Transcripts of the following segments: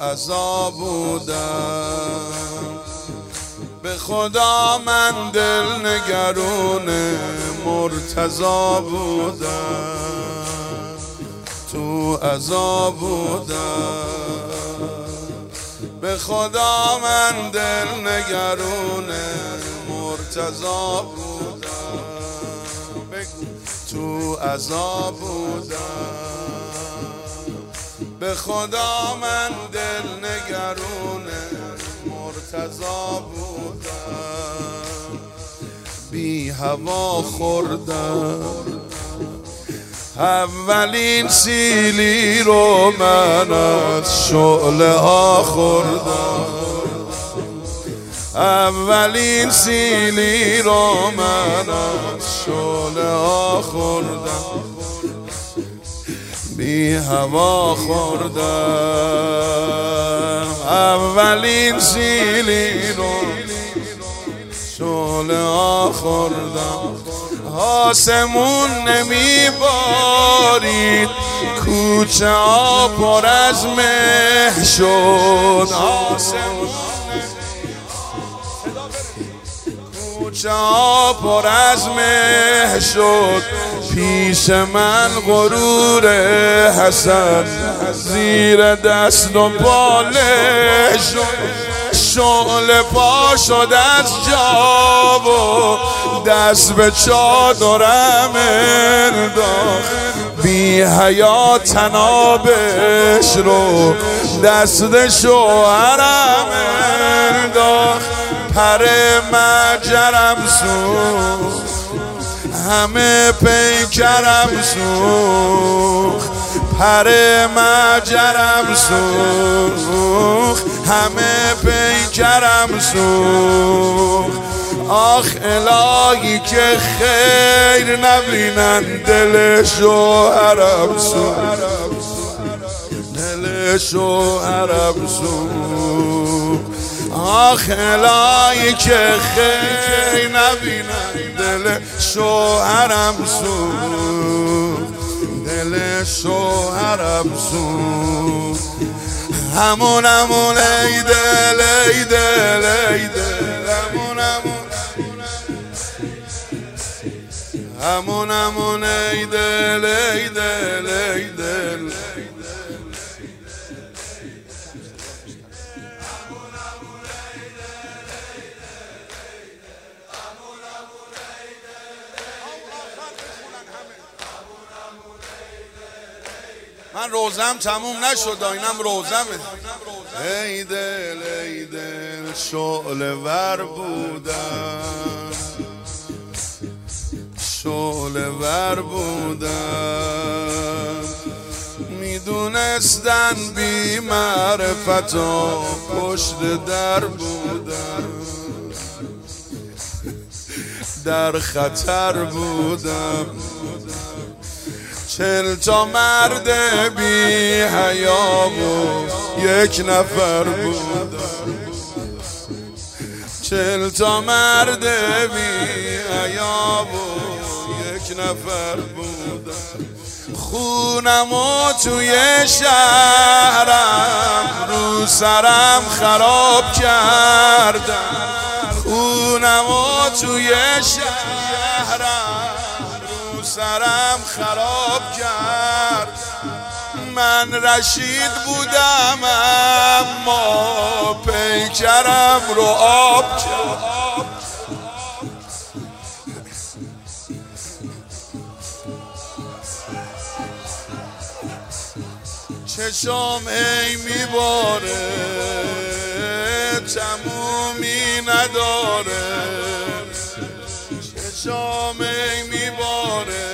عزا بودم. به خدا من دل نگرون مرتضی بودم، تو عزا بودم. به خدا من دل نگرون مرتضی بودم، تو عزا بودم. به خدا من دل نگرون مرتضی بودم. بی هوا خوردم اولین سیلی رو، من از شعله ها خوردم. اولین سیلی رو من از شعله ها خوردم. بی هوا خوردم اولین سیلی رو، شعله ها خوردم. آسمون نمی بارید، کوچه ها پر از مه شد. کوچه ها پر از مه شد. پیش من غرور حسن زیر دست و باله شد. شعله پا شد از جا و دست به چادرم انداخت. بی حیا تنابش رو دست شوهرم انداخت. پر مجرم سوخت، همه پیکرم سوخت. پر مجرم سوخت، همه پیکرم سوخت. آخ الهی که خیر نبینن دل شوهرم سوخت، دل شوهرم سوخت. آخ الهی که خیر نبینن دل شوهرم سوخت، دل شوهرم سوخت. همون ای دل ای دل ای دل، همون ای دل ای دل ای دل. من روزم تموم نشد، اینم روزمه. ای دل ای دل شعله ور بودم، شعله ور بودم. میدونستن بی معرفت و پشت در بودم، در خطر بودم. 40 تا مرد بی حیا و یک نفر بودم. 40 تا مرد بی حیا و یک نفر بودم. خونمو توی شهرم رو سرم خراب کردم. خونمو توی شهرم سرم خراب کرد. من رشید بودم اما پیکرم رو آب کرد. چشم ای میباره تمومی نداره. چشم ای میباره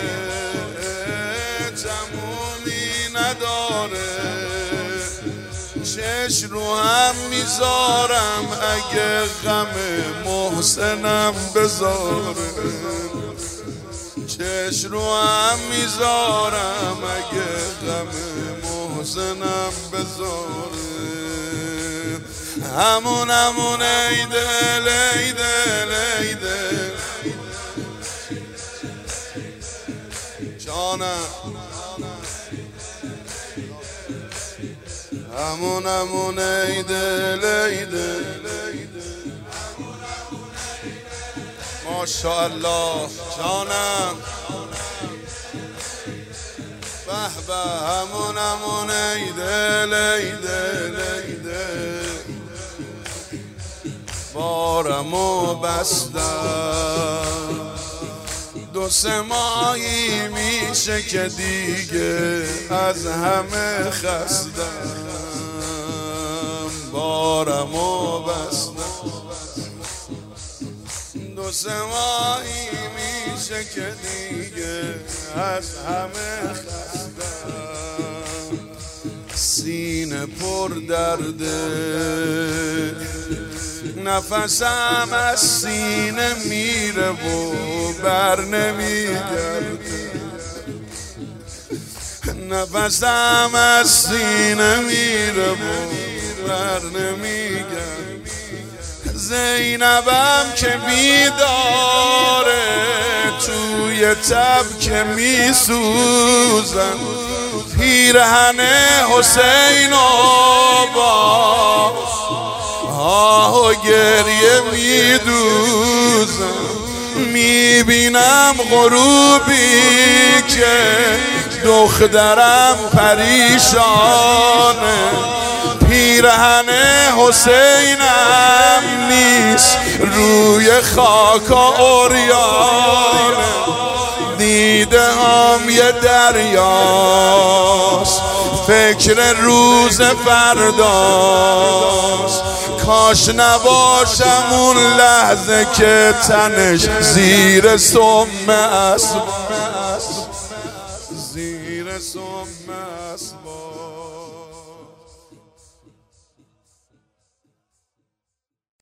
تمومی نداره. چشم رو هم میذارم اگه غم محسنم بذاره. چشم رو هم میذارم اگه غم محسنم بذاره. همون ای دل ای دل ای دل جانم. همون ای دل ای دل ماشاءالله جانم به به همون ای دل ای دل ای دل بارمو بستم 2-3 ماهی میشه که دیگه از همه خستم بارمو بستم 2-3 ماهی میشه که دیگه از همه خستم سینه پر درده نفسم از سینه میره و بر نمیگرده نفسم از سینه میره و بر نمیگرده زینبم که بیداره توی تب که میسوزن پیرهن حسین آبا آه و گریه میدوزم میبینم غروبی که دخترم پریشانه پیرهن حسینم نیست روی خاک عریانه دیده هم یه دریاست فکر روز فرداست کاش نباشم اون لحظه که تنش زیر سم اسب زیر سم